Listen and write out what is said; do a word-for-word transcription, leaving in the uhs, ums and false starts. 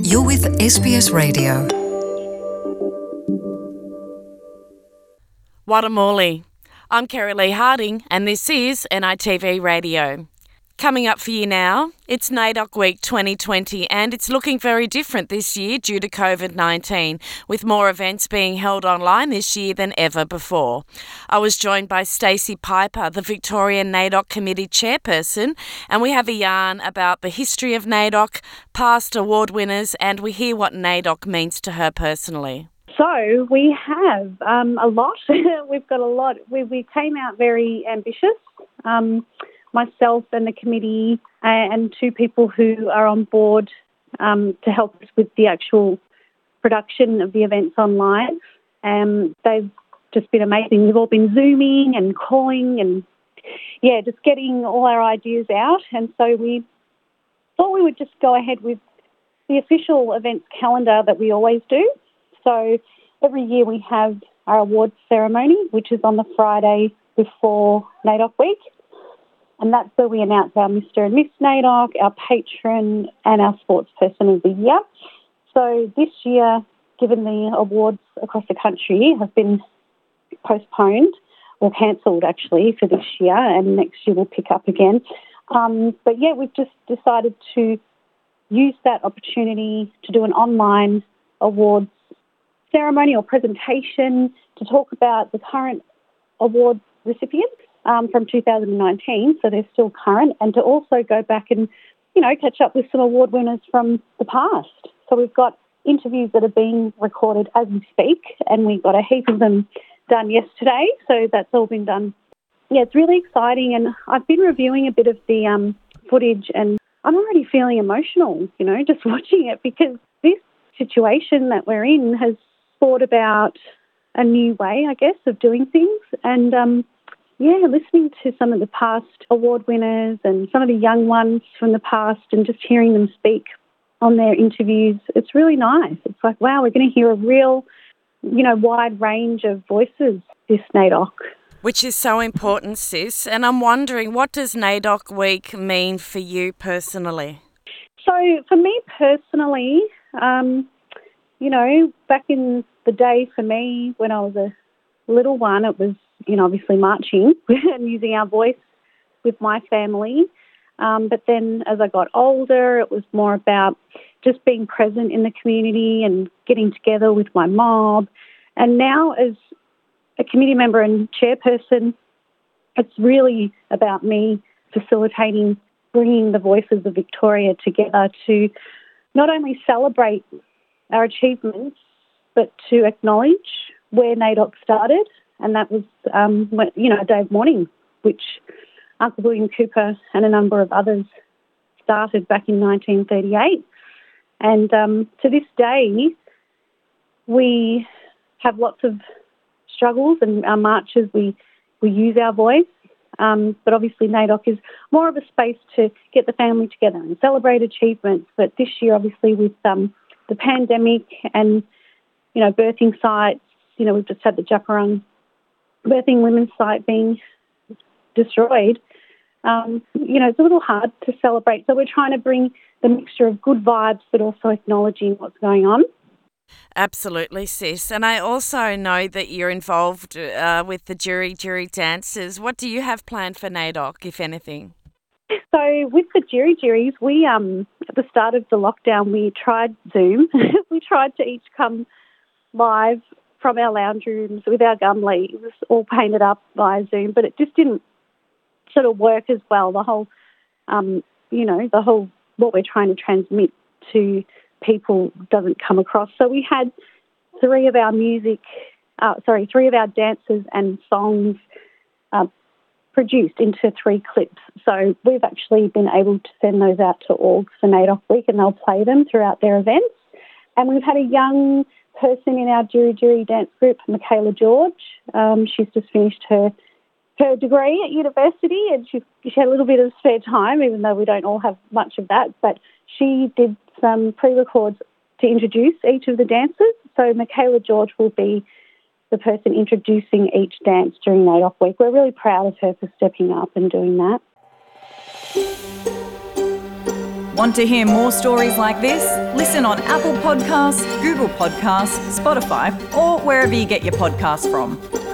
You're with S B S Radio. Watamuli. I'm Kerry Lee Harding and this is N I T V Radio. Coming up for you now, it's NAIDOC Week twenty twenty and it's looking very different this year due to covid nineteen, with more events being held online this year than ever before. I was joined by Stacey Piper, the Victorian NAIDOC Committee Chairperson, and we have a yarn about the history of NAIDOC, past award winners, and we hear what NAIDOC means to her personally. So we have um, a lot. We've got a lot. We, we came out very ambitious. Um, myself and the committee and two people who are on board um, to help us with the actual production of the events online. Um, they've just been amazing. We've all been Zooming and calling and, yeah, just getting all our ideas out. And so we thought we would just go ahead with the official events calendar that we always do. So every year we have our awards ceremony, which is on the Friday before NAIDOC Week. And that's where we announce our Mister and Miss NAIDOC, our patron and our sports person of the year. So this year, given the awards across the country have been postponed or cancelled actually for this year, and next year we'll pick up again. Um, but yeah, we've just decided to use that opportunity to do an online awards ceremony or presentation to talk about the current award recipients um, from two thousand nineteen, so they're still current, and to also go back and, you know, catch up with some award winners from the past. So we've got interviews that are being recorded as we speak, and we got a heap of them done yesterday, so that's all been done. Yeah, it's really exciting, and I've been reviewing a bit of the um, footage, and I'm already feeling emotional, you know, just watching it, because this situation that we're in has thought about a new way, I guess, of doing things. And, um, yeah, listening to some of the past award winners and some of the young ones from the past and just hearing them speak on their interviews, it's really nice. It's like, wow, we're going to hear a real, you know, wide range of voices this NAIDOC. Which is so important, sis. And I'm wondering, what does NAIDOC Week mean for you personally? So for me personally, um, you know, back in the day for me when I was a little one, it was, you know, obviously marching and using our voice with my family. Um, but then as I got older, it was more about just being present in the community and getting together with my mob. And now as a committee member and chairperson, it's really about me facilitating, bringing the voices of Victoria together to not only celebrate our achievements, but to acknowledge where NAIDOC started, and that was, um, when, you know, a day of mourning, which Uncle William Cooper and a number of others started back in nineteen thirty-eight. And um, to this day, we have lots of struggles, and our marches, we, we use our voice, um, but obviously NAIDOC is more of a space to get the family together and celebrate achievements. But this year, obviously, with um, the pandemic and, you know, birthing sites, you know, we've just had the Djapurrung birthing women's site being destroyed. Um, you know, it's a little hard to celebrate. So we're trying to bring the mixture of good vibes, but also acknowledging what's going on. Absolutely, sis. And I also know that you're involved uh, with the Djirri Djirri dances. What do you have planned for NAIDOC, if anything? So with the Djirri Djirris, we, um, at the start of the lockdown, we tried Zoom. We tried to each come live from our lounge rooms with our gum leaves all painted up via Zoom, but it just didn't sort of work as well. The whole, um, you know, the whole, what we're trying to transmit to people doesn't come across. So we had three of our music, uh, sorry, three of our dances and songs uh, produced into three clips. So we've actually been able to send those out to orgs for NAIDOC Week, and they'll play them throughout their events. And we've had a young person in our Djirri Djirri dance group, Michaela George. Um, she's just finished her her degree at university, and she, she had a little bit of spare time, even though we don't all have much of that. But she did some pre-records to introduce each of the dances. So Michaela George will be the person introducing each dance during NAIDOC Week. We're really proud of her for stepping up and doing that. Want to hear more stories like this? Listen on Apple Podcasts, Google Podcasts, Spotify, or wherever you get your podcasts from.